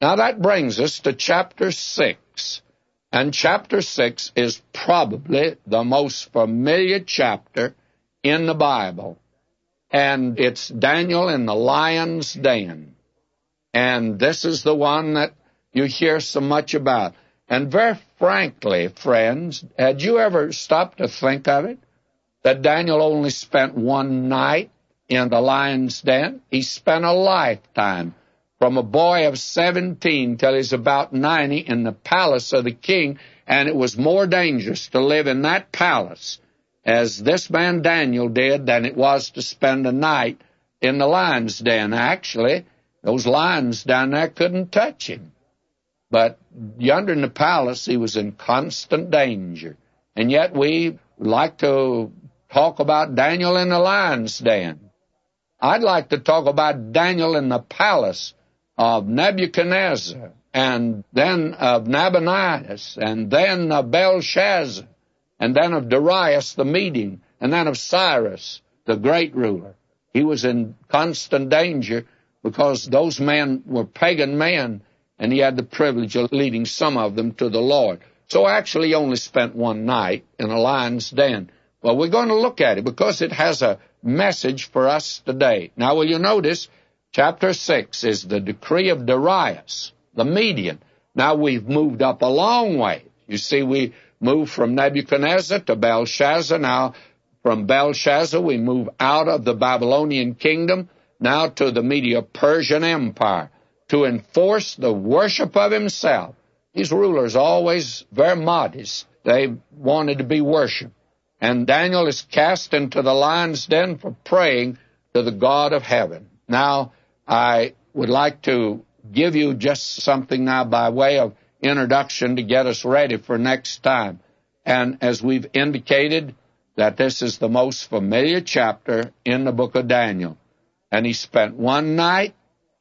Now that brings us to chapter 6. And chapter 6 is probably the most familiar chapter in the Bible. And it's Daniel in the lion's den. And this is the one that you hear so much about. And very frankly, friends, had you ever stopped to think of it? That Daniel only spent one night in the lion's den? He spent a lifetime, from a boy of 17 till he's about 90, in the palace of the king, and it was more dangerous to live in that palace as this man Daniel did than it was to spend a night in the lion's den. Actually, those lions down there couldn't touch him. But yonder in the palace, he was in constant danger. And yet we like to talk about Daniel in the lion's den. I'd like to talk about Daniel in the palace of Nebuchadnezzar, and then of Nabonidus, and then of Belshazzar, and then of Darius the Median, and then of Cyrus, the great ruler. He was in constant danger because those men were pagan men, and he had the privilege of leading some of them to the Lord. So actually he only spent one night in a lion's den. Well, we're going to look at it because it has a message for us today. Now, will you notice, chapter 6 is the decree of Darius, the Median. Now, we've moved up a long way. You see, we moved from Nebuchadnezzar to Belshazzar. Now, from Belshazzar, we move out of the Babylonian kingdom, now to the Medo-Persian Empire, to enforce the worship of himself. These rulers always very modest. They wanted to be worshipped. And Daniel is cast into the lion's den for praying to the God of heaven. Now, I would like to give you just something now by way of introduction to get us ready for next time. And as we've indicated, that this is the most familiar chapter in the book of Daniel. And he spent one night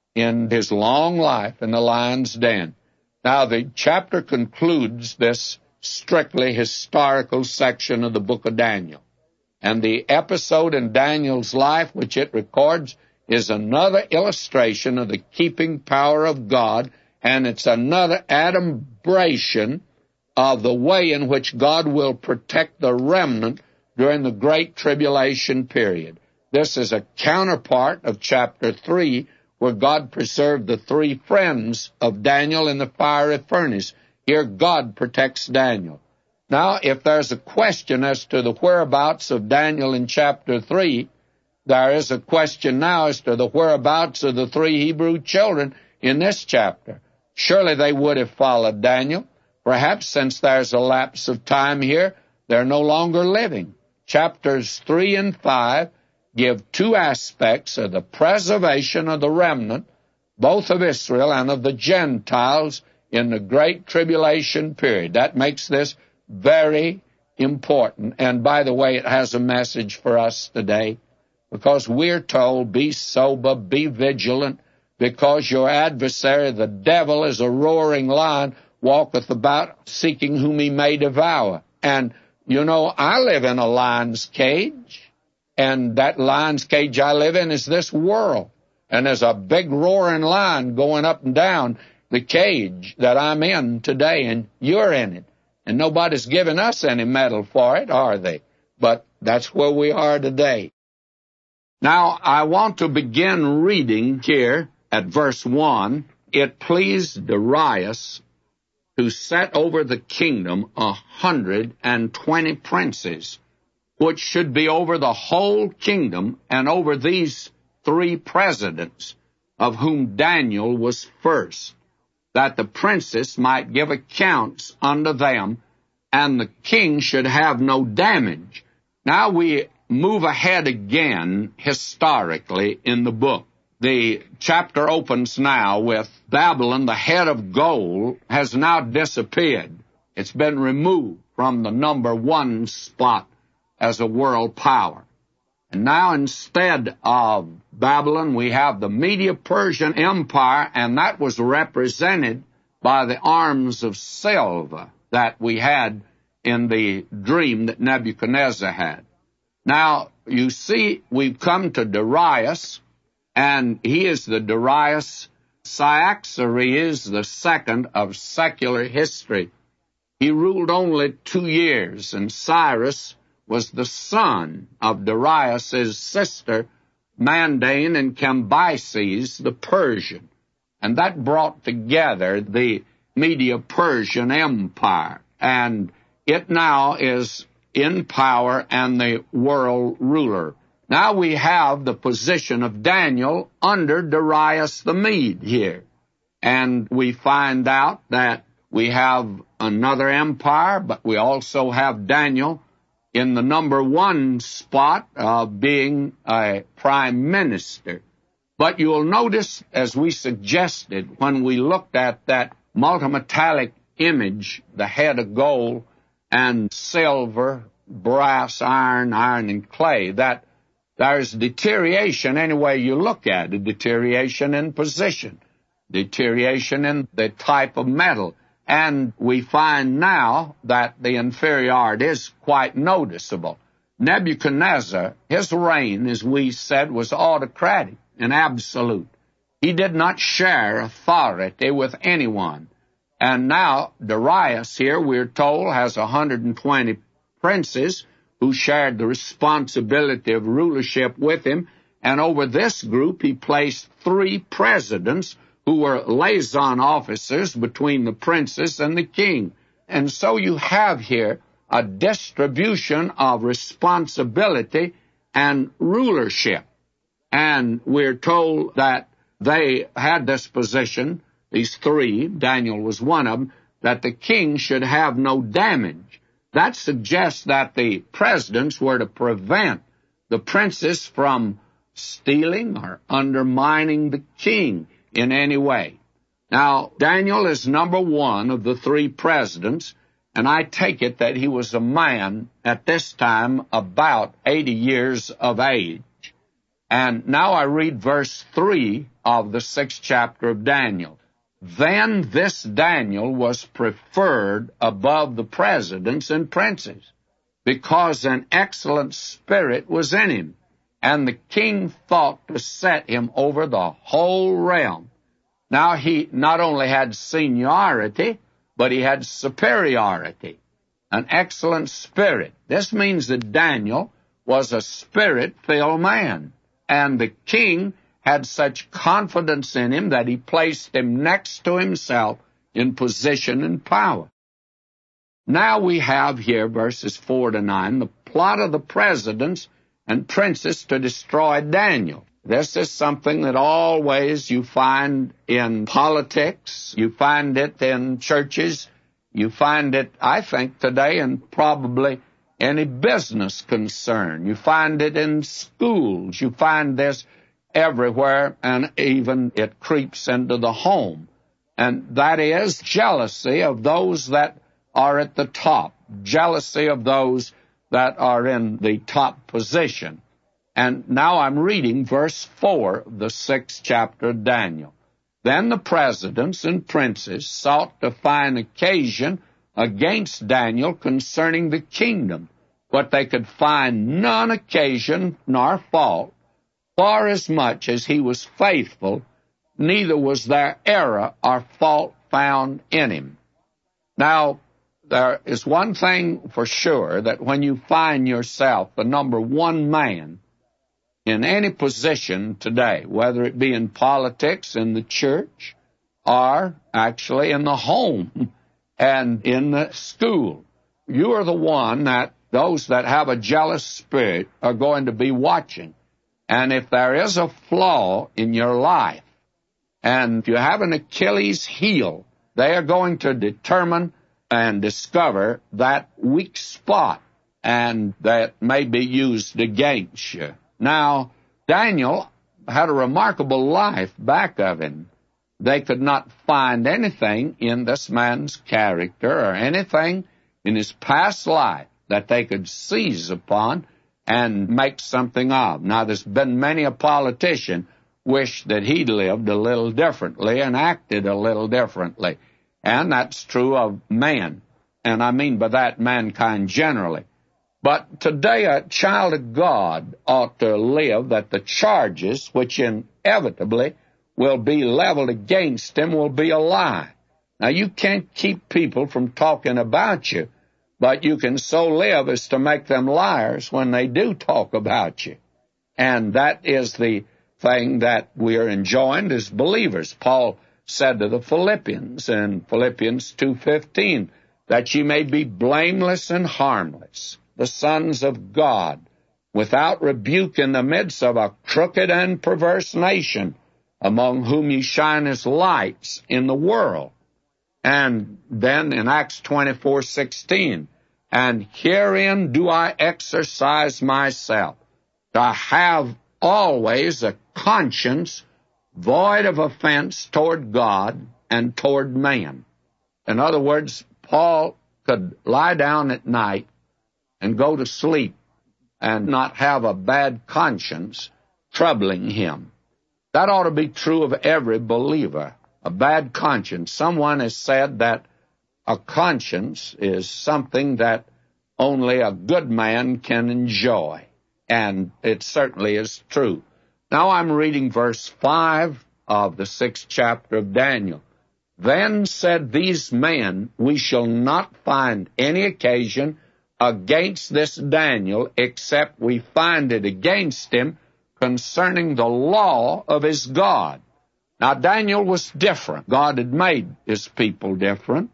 in his long life in the lion's den. Now, the chapter concludes this strictly historical section of the book of Daniel. And the episode in Daniel's life which it records is another illustration of the keeping power of God, and it's another adumbration of the way in which God will protect the remnant during the Great Tribulation period. This is a counterpart of chapter 3, where God preserved the three friends of Daniel in the fiery furnace. Here God protects Daniel. Now, if there's a question as to the whereabouts of Daniel in chapter 3, there is a question now as to the whereabouts of the three Hebrew children in this chapter. Surely they would have followed Daniel. Perhaps since there's a lapse of time here, they're no longer living. Chapters 3 and 5 give two aspects of the preservation of the remnant, both of Israel and of the Gentiles, in the Great Tribulation period. That makes this very important. And by the way, it has a message for us today, because we're told, be sober, be vigilant, because your adversary, the devil, is a roaring lion, walketh about seeking whom he may devour. And, you know, I live in a lion's cage, and that lion's cage I live in is this world. And there's a big roaring lion going up and down the cage that I'm in today, and you're in it. And nobody's giving us any medal for it, are they? But that's where we are today. Now, I want to begin reading here at verse 1. It pleased Darius to set over the kingdom 120 princes, which should be over the whole kingdom, and over these three presidents, of whom Daniel was first, that the princes might give accounts unto them, and the king should have no damage. Now we move ahead again historically in the book. The chapter opens now with Babylon, the head of gold, has now disappeared. It's been removed from the number one spot as a world power. And now instead of Babylon, we have the Medo-Persian Empire, and that was represented by the arms of silver that we had in the dream that Nebuchadnezzar had. Now, you see, we've come to Darius, and he is the Darius Cyaxares the second of secular history. He ruled only 2 years, and Cyrus was the son of Darius's sister, Mandane and Cambyses the Persian. And that brought together the Medo-Persian Empire, and it now is in power and the world ruler. Now we have the position of Daniel under Darius the Mede here. And we find out that we have another empire, but we also have Daniel in the number 1 spot of being a prime minister. But you'll notice, as we suggested when we looked at that multimetallic image, the head of gold and silver, brass, iron and clay, that there's deterioration any way you look at it, deterioration in position, deterioration in the type of metal. And we find now that the inferiority is quite noticeable. Nebuchadnezzar, his reign, as we said, was autocratic and absolute. He did not share authority with anyone. And now Darius here, we're told, has 120 princes who shared the responsibility of rulership with him. And over this group, he placed 3 presidents who were liaison officers between the princes and the king. And so you have here a distribution of responsibility and rulership. And we're told that they had this position, these 3, Daniel was one of them, that the king should have no damage. That suggests that the presidents were to prevent the princes from stealing or undermining the king in any way. Now, Daniel is number 1 of the 3 presidents, and I take it that he was a man at this time about 80 years of age. And now I read verse 3 of the 6th chapter of Daniel. Then this Daniel was preferred above the presidents and princes, because an excellent spirit was in him, and the king thought to set him over the whole realm. Now he not only had seniority, but he had superiority, an excellent spirit. This means that Daniel was a spirit-filled man, and the king had such confidence in him that he placed him next to himself in position and power. Now we have here, verses 4 to 9, the plot of the presidents and princes to destroy Daniel. This is something that always you find in politics, you find it in churches, you find it, I think, today in probably any business concern. You find it in schools. You find this everywhere, and even it creeps into the home. And that is jealousy of those that are at the top, jealousy of those that are in the top position. And now I'm reading verse 4 of the 6th chapter of Daniel. Then the presidents and princes sought to find occasion against Daniel concerning the kingdom, but they could find none occasion nor fault, forasmuch as he was faithful, neither was there error or fault found in him. Now, there is one thing for sure, that when you find yourself the number 1 man in any position today, whether it be in politics, in the church, or actually in the home and in the school, you are the one that those that have a jealous spirit are going to be watching. And if there is a flaw in your life, and if you have an Achilles heel, they are going to determine and discover that weak spot, and that may be used against you. Now, Daniel had a remarkable life back of him. They could not find anything in this man's character or anything in his past life that they could seize upon and make something of. Now, there's been many a politician wish that he'd lived a little differently and acted a little differently. And that's true of man. And I mean by that mankind generally. But today a child of God ought to live that the charges which inevitably will be leveled against him will be a lie. Now, you can't keep people from talking about you, but you can so live as to make them liars when they do talk about you. And that is the thing that we are enjoined as believers. Paul said to the Philippians in Philippians 2:15, that ye may be blameless and harmless, the sons of God, without rebuke in the midst of a crooked and perverse nation, among whom ye shine as lights in the world. And then in Acts 24:16, and herein do I exercise myself, to have always a conscience void of offense toward God and toward man. In other words, Paul could lie down at night and go to sleep and not have a bad conscience troubling him. That ought to be true of every believer, a bad conscience. Someone has said that a conscience is something that only a good man can enjoy, and it certainly is true. Now I'm reading verse 5 of the 6th chapter of Daniel. Then said these men, we shall not find any occasion against this Daniel, except we find it against him concerning the law of his God. Now, Daniel was different. God had made his people different.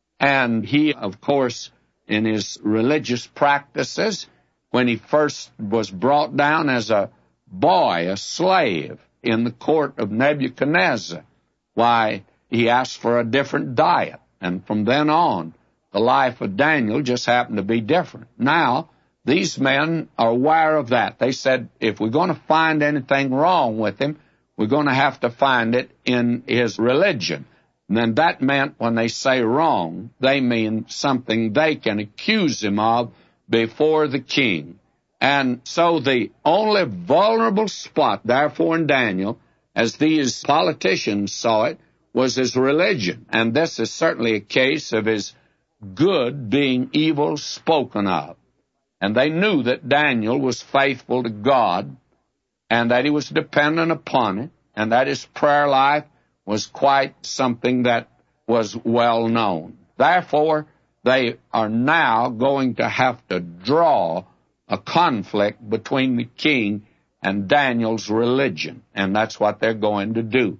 And he, of course, in his religious practices, when he first was brought down as a boy, a slave, in the court of Nebuchadnezzar, why, he asked for a different diet. And from then on, the life of Daniel just happened to be different. Now, these men are aware of that. They said, if we're going to find anything wrong with him, we're going to have to find it in his religion. And then that meant when they say wrong, they mean something they can accuse him of before the king. And so the only vulnerable spot, therefore, in Daniel, as these politicians saw it, was his religion. And this is certainly a case of his good being evil spoken of. And they knew that Daniel was faithful to God, and that he was dependent upon it, and that his prayer life was quite something that was well known. Therefore, they are now going to have to draw a conflict between the king and Daniel's religion, and that's what they're going to do.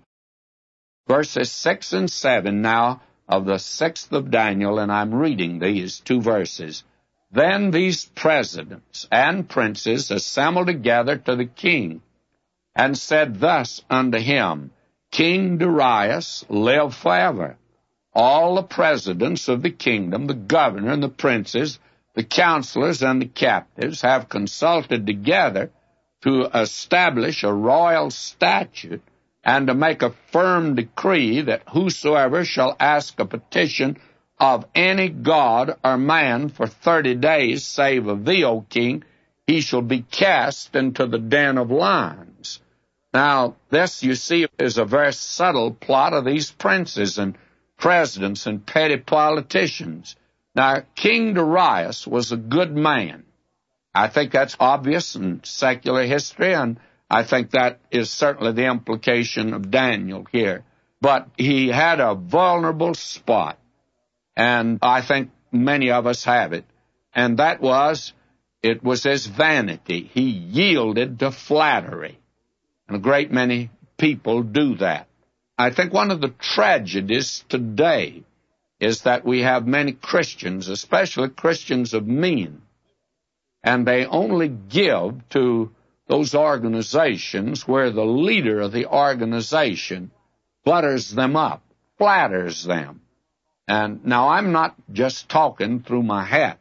Verses 6 and 7 now of the 6th of Daniel, and I'm reading these two verses. Then these presidents and princes assembled together to the king, and said thus unto him, King Darius, live forever. All the presidents of the kingdom, the governor and the princes, the counselors and the captives, have consulted together to establish a royal statute and to make a firm decree that whosoever shall ask a petition of any god or man for 30 days, save of thee, O king, he shall be cast into the den of lions. Now, this, you see, is a very subtle plot of these princes and presidents and petty politicians. Now, King Darius was a good man. I think that's obvious in secular history, and I think that is certainly the implication of Daniel here. But he had a vulnerable spot, and I think many of us have it, and that was, it was his vanity. He yielded to flattery, and a great many people do that. I think one of the tragedies today is that we have many Christians, especially Christians of means, and they only give to those organizations where the leader of the organization butters them up, flatters them. And now I'm not just talking through my hat,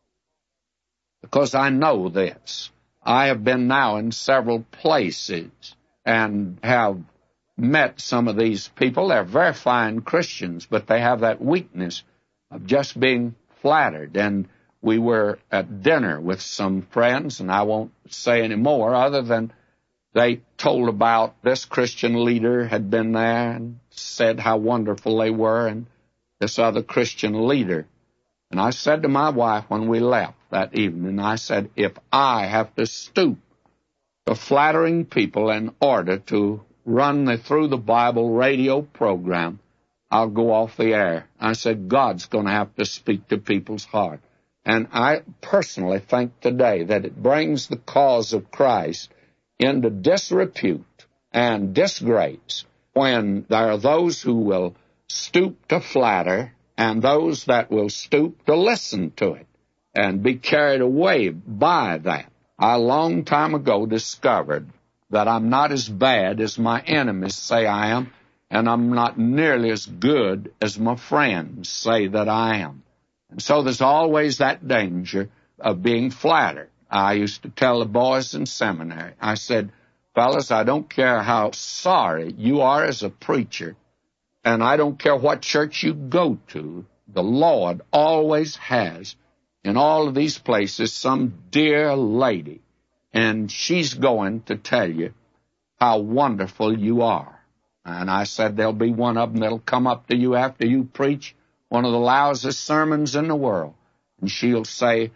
because I know this. I have been now in several places and have met some of these people. They're very fine Christians, but they have that weakness of just being flattered. And we were at dinner with some friends, and I won't say any more other than they told about this Christian leader had been there and said how wonderful they were, and this other Christian leader. And I said to my wife when we left that evening, I said, if I have to stoop to flattering people in order to run the Through the Bible radio program, I'll go off the air. I said, God's going to have to speak to people's heart. And I personally think today that it brings the cause of Christ into disrepute and disgrace when there are those who will stoop to flatter and those that will stoop to listen to it and be carried away by that. I a long time ago discovered that I'm not as bad as my enemies say I am, and I'm not nearly as good as my friends say that I am. And so there's always that danger of being flattered. I used to tell the boys in seminary, I said, fellas, I don't care how sorry you are as a preacher, and I don't care what church you go to, the Lord always has in all of these places some dear lady, and she's going to tell you how wonderful you are. And I said there'll be one of them that'll come up to you after you preach one of the lousiest sermons in the world, and she'll say,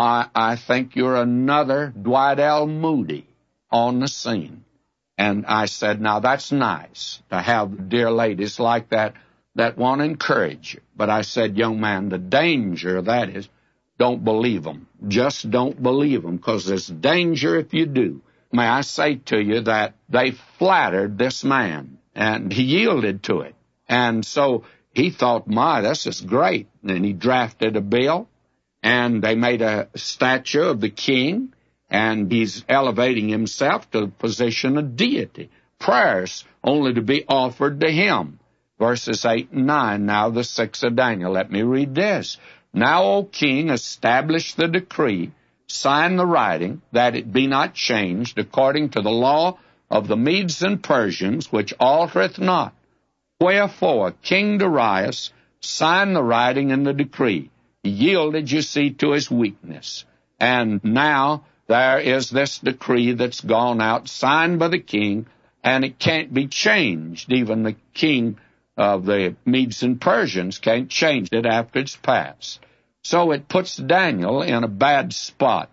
I think you're another Dwight L. Moody on the scene. And I said, now that's nice to have dear ladies like that want to encourage you. But I said, young man, the danger of that is don't believe them. Just don't believe them, because there's danger if you do. May I say to you that they flattered this man, and he yielded to it. And so he thought, this is great. And he drafted a bill, and they made a statue of the king, and he's elevating himself to the position of deity. Prayers only to be offered to him. Verses 8 and 9, now the 6th of Daniel. Let me read this. Now, O king, establish the decree, sign the writing, that it be not changed, according to the law of the Medes and Persians, which altereth not. Wherefore, King Darius signed the writing and the decree. He yielded, you see, to his weakness. And now there is this decree that's gone out, signed by the king, and it can't be changed. Even the king of the Medes and Persians can't change it after it's passed. So it puts Daniel in a bad spot.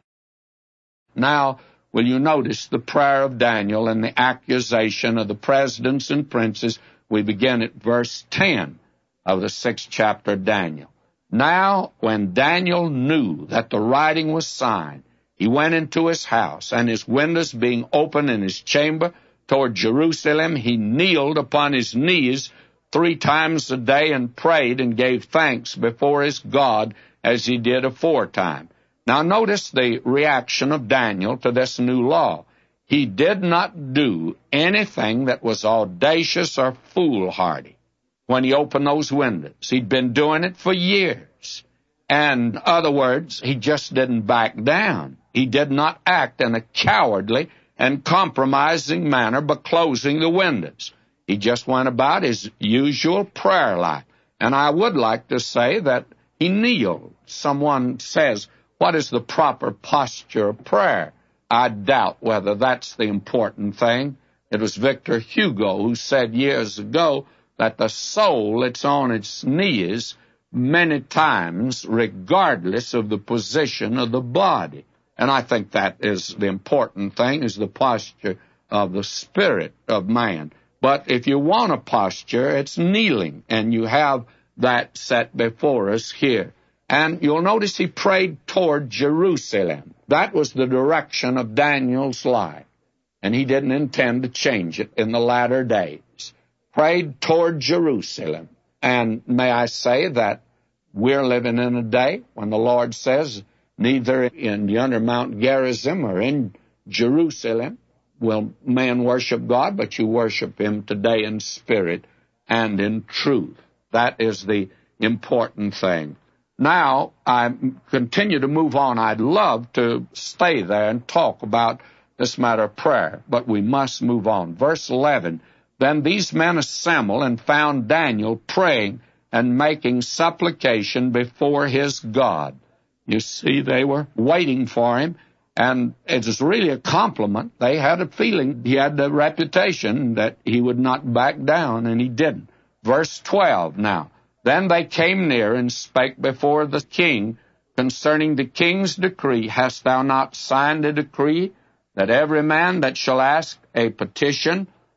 Now, will you notice the prayer of Daniel and the accusation of the presidents and princes? We begin at verse 10 of the 6th chapter of Daniel. Now, when Daniel knew that the writing was signed, he went into his house, and his windows being open in his chamber toward Jerusalem, he kneeled upon his knees 3 times a day and prayed and gave thanks before his God as he did aforetime. Now notice the reaction of Daniel to this new law. He did not do anything that was audacious or foolhardy when he opened those windows. He'd been doing it for years. And in other words, he just didn't back down. He did not act in a cowardly and compromising manner by closing the windows. He just went about his usual prayer life. And I would like to say that he kneeled. Someone says, what is the proper posture of prayer? I doubt whether that's the important thing. It was Victor Hugo who said years ago that the soul is on its knees many times regardless of the position of the body. And I think that is the important thing, is the posture of the spirit of man. But if you want a posture, it's kneeling, and you have that set before us here. And you'll notice he prayed toward Jerusalem. That was the direction of Daniel's life, and he didn't intend to change it in the latter days. Prayed toward Jerusalem. And may I say that we're living in a day when the Lord says, neither in yonder Mount Gerizim or in Jerusalem will man worship God, but you worship him today in spirit and in truth. That is the important thing. Now, I continue to move on. I'd love to stay there and talk about this matter of prayer, but we must move on. Verse 11, then these men assembled and found Daniel praying and making supplication before his God. You see, they were waiting for him, and it was really a compliment. They had a feeling he had the reputation that he would not back down, and he didn't. Verse 12 now. Then they came near and spake before the king concerning the king's decree. Hast thou not signed a decree that every man that shall ask a petition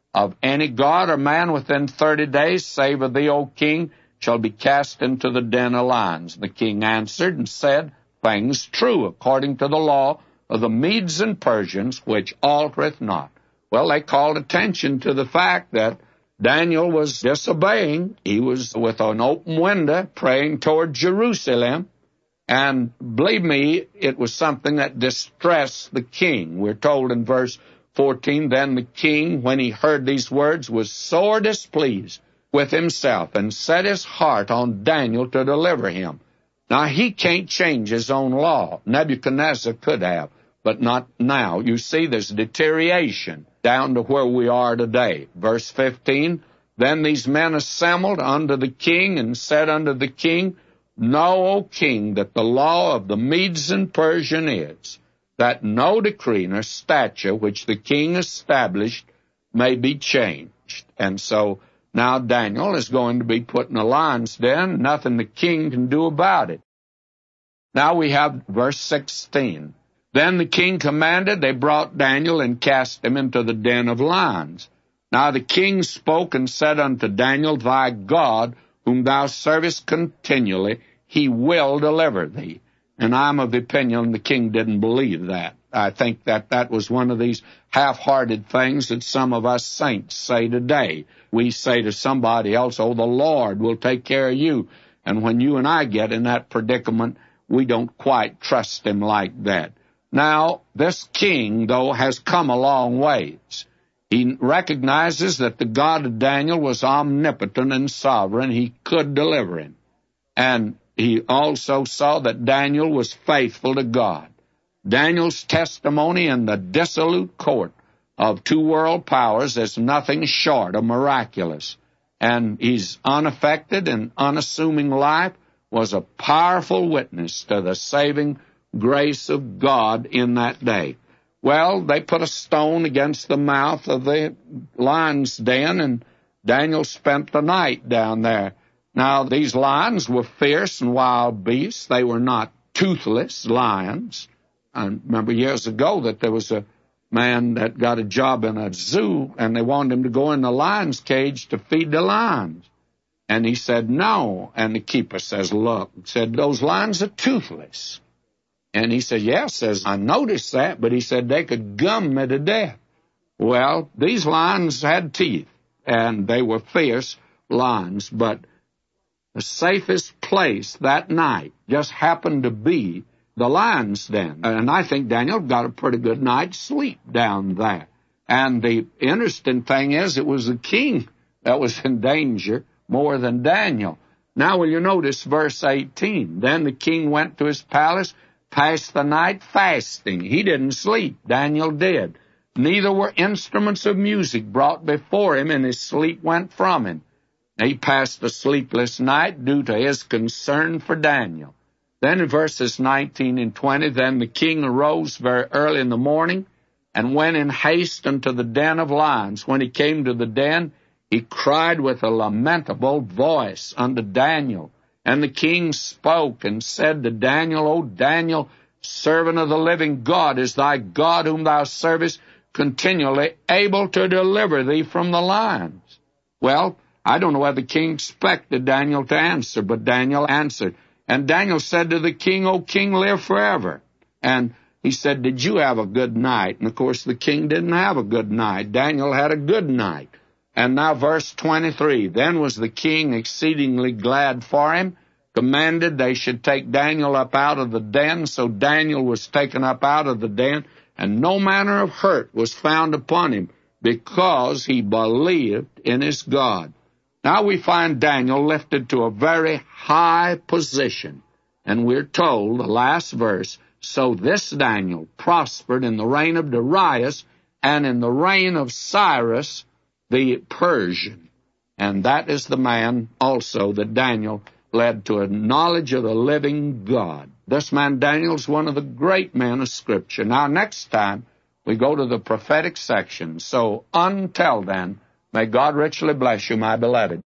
of any god or man within 30 days, save of thee, O king, shall be cast into the den of lions. The king answered and said, Things true, according to the law of the Medes and Persians, which altereth not. Well, they called attention to the fact that Daniel was disobeying. He was with an open window praying toward Jerusalem. And believe me, it was something that distressed the king. We're told in verse 14, Then the king, when he heard these words, was sore displeased with himself and set his heart on Daniel to deliver him. Now, he can't change his own law. Nebuchadnezzar could have, but not now. You see, there's deterioration down to where we are today. Verse 15, Then these men assembled unto the king and said unto the king, Know, O king, that the law of the Medes and Persians is, that no decree nor statute which the king established may be changed. And so now Daniel is going to be put in a lion's den. Nothing the king can do about it. Now we have verse 16. Then the king commanded, they brought Daniel and cast him into the den of lions. Now the king spoke and said unto Daniel, Thy God, whom thou servest continually, he will deliver thee. And I'm of the opinion the king didn't believe that. I think that was one of these half-hearted things that some of us saints say today. We say to somebody else, oh, the Lord will take care of you. And when you and I get in that predicament, we don't quite trust him like that. Now, this king, though, has come a long ways. He recognizes that the God of Daniel was omnipotent and sovereign. He could deliver him. And he also saw that Daniel was faithful to God. Daniel's testimony in the dissolute court of two world powers is nothing short of miraculous. And his unaffected and unassuming life was a powerful witness to the saving grace of God in that day. Well, they put a stone against the mouth of the lion's den, and Daniel spent the night down there. Now, these lions were fierce and wild beasts. They were not toothless lions. I remember years ago that there was a man that got a job in a zoo, and they wanted him to go in the lion's cage to feed the lions. And he said, no. And the keeper says, look, said, those lions are toothless. And he said, yes, says, I noticed that, but he said they could gum me to death. Well, these lions had teeth, and they were fierce lions, but the safest place that night just happened to be the lion's den. And I think Daniel got a pretty good night's sleep down there. And the interesting thing is, it was the king that was in danger more than Daniel. Now, will you notice verse 18? Then the king went to his palace, passed the night fasting. He didn't sleep. Daniel did. Neither were instruments of music brought before him, and his sleep went from him. He passed a sleepless night due to his concern for Daniel. Then in verses 19 and 20, then the king arose very early in the morning and went in haste unto the den of lions. When he came to the den, he cried with a lamentable voice unto Daniel. And the king spoke and said to Daniel, O Daniel, servant of the living God, is thy God whom thou servest continually able to deliver thee from the lions? Well, I don't know whether the king expected Daniel to answer, but Daniel answered. And Daniel said to the king, O king, live forever. And he said, did you have a good night? And of course the king didn't have a good night. Daniel had a good night. And now verse 23, then was the king exceedingly glad for him, commanded they should take Daniel up out of the den. So Daniel was taken up out of the den, and no manner of hurt was found upon him, because he believed in his God. Now we find Daniel lifted to a very high position, and we're told, the last verse, so this Daniel prospered in the reign of Darius and in the reign of Cyrus the Persian. And that is the man also that Daniel led to a knowledge of the living God. This man Daniel is one of the great men of Scripture. Now next time we go to the prophetic section. So until then, may God richly bless you, my beloved.